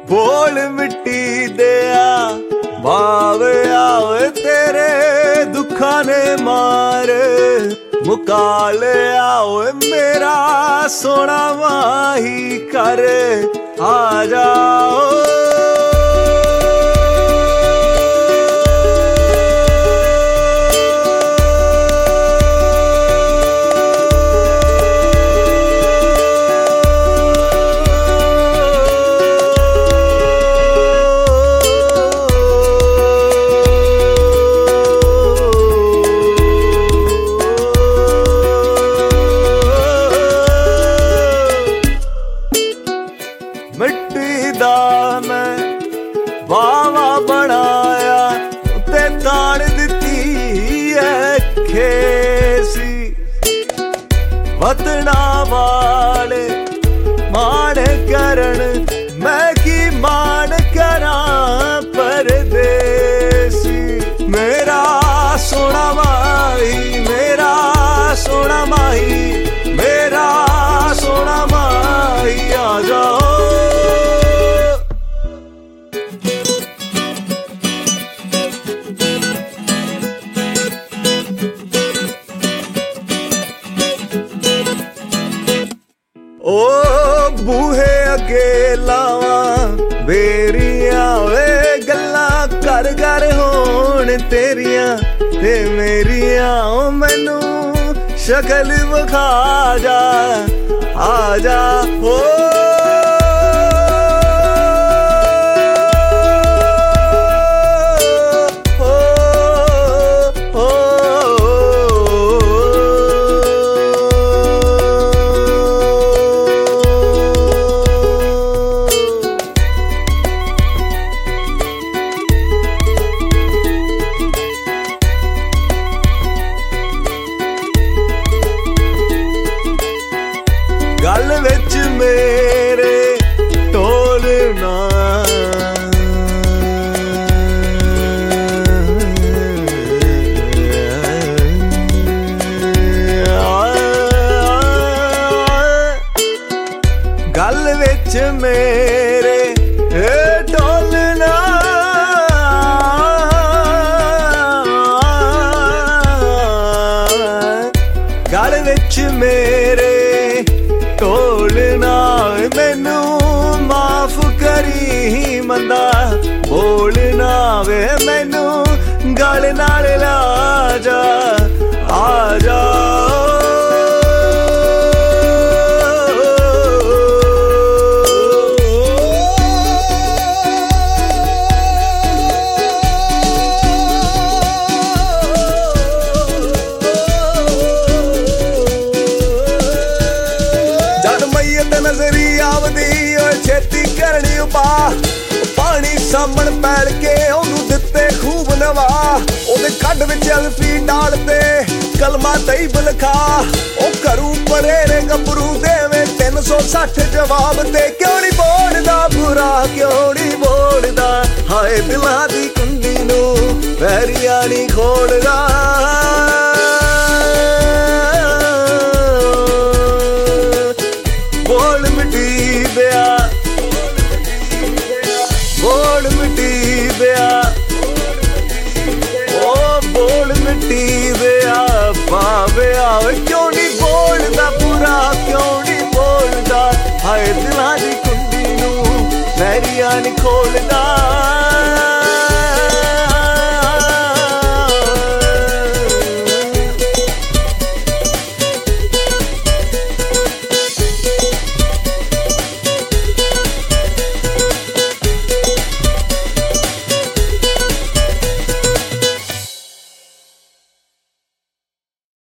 बोल मिट्टी दिया भावे आवे तेरे दुखा ने मार मुका ले आओ मेरा सोना माही कर आ जाओ। मिट्टी दा मैं वावा बनाया ते ताड़ दिती है खेसी वतना वाले मान करन मैं की मान करा परदेसी। मेरा सोना माही मेरा सोना माही मेरा सोना माही आ जाओ। ओ बूहे अगे लावा बेरिया वे गल्ला कर कर होण तेरिया ते मेरिया ओ मैनू शक्ल विखा जा आ जा हो। गल विच मेरे टोलना गल विच मेरे टोलना गल विच मेरे टोलना मैनू माफ करी मंदा बोलना वे मैनू गल नाल ला जा आ जा। नजरी आवदी छेती करनी उपा पानी सामण पैड़ के ओनू दिते खूब नवा ओदे कड विच अल्फी डाल ते कलमा तईब लिखा ओ करू परे रे गबरू देवे 360 जवाब ते क्यों नहीं बोलदा बुरा क्यों नहीं बोलदा हाय दिलां दी कुंडी नू वैरिया नहीं खोलदा। बोल मिटी दिया बोल मिटी दिया ओ बोल मिटी दिया भावे आवे क्यों नहीं बोलदा बुरा क्यों नहीं बोलदा हाय दिलां दी कुंडी नू वैरिया नहीं खोलदा।